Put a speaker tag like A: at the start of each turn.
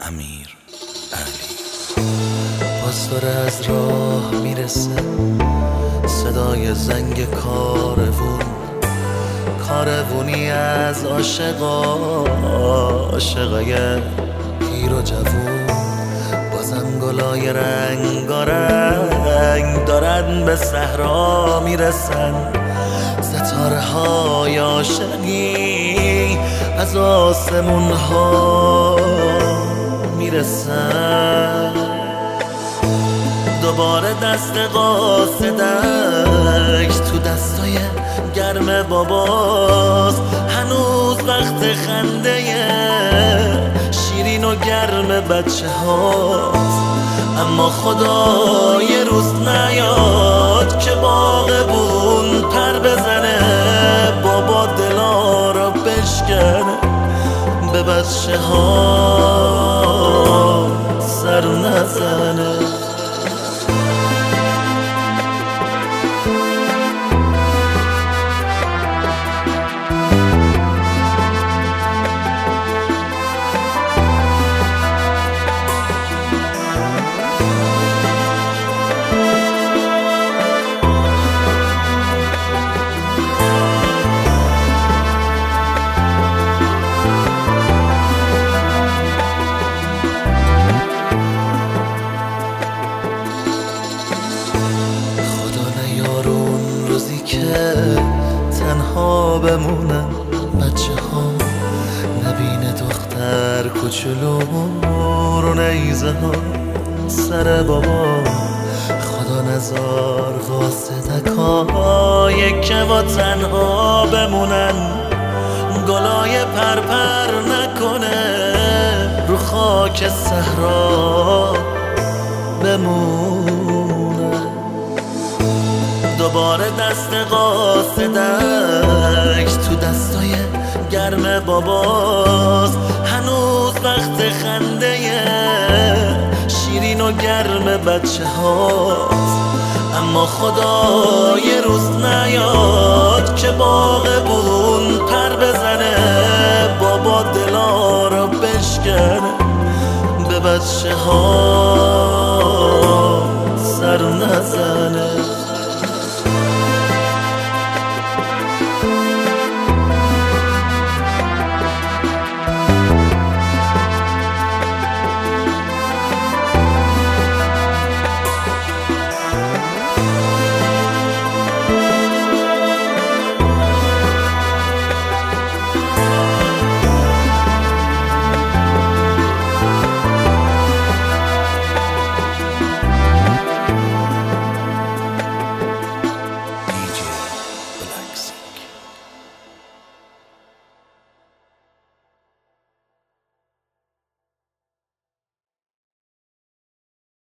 A: امیر علی. باز داره از راه میرسه صدای زنگ کاروونی از عاشقای پیر و جوون. بازم گلای رنگارنگ دارن به صحرا میرسن، ستاره های عاشقی از آسمون ها میرسن. دوباره دست قاصدک تو دستای گرم باباست، هنوز وقت خنده شیرین و گرم بچه هاست. اما خدا یه روز نیاد که باغبون پر بزنه، بابا دلا را بشکنه، به بچه ها سر نزنه. روزی که تنها بمونن بچه ها، نبینه دختر کوچولو رو نیزه ها سر بابا. خدا نزار قاصدکای که با تنها بمونن، گلای پرپر نکنه رو خاک صحرا بمونن. دوباره دست قاصدک تو دستای گرم باباست، هنوز وقت خنده شیرین و گرم بچه هاست. اما خدا یه روز نیاد که باغبون پر بزنه، بابا دلا را بشکنه، به بچه ها سر نزنه.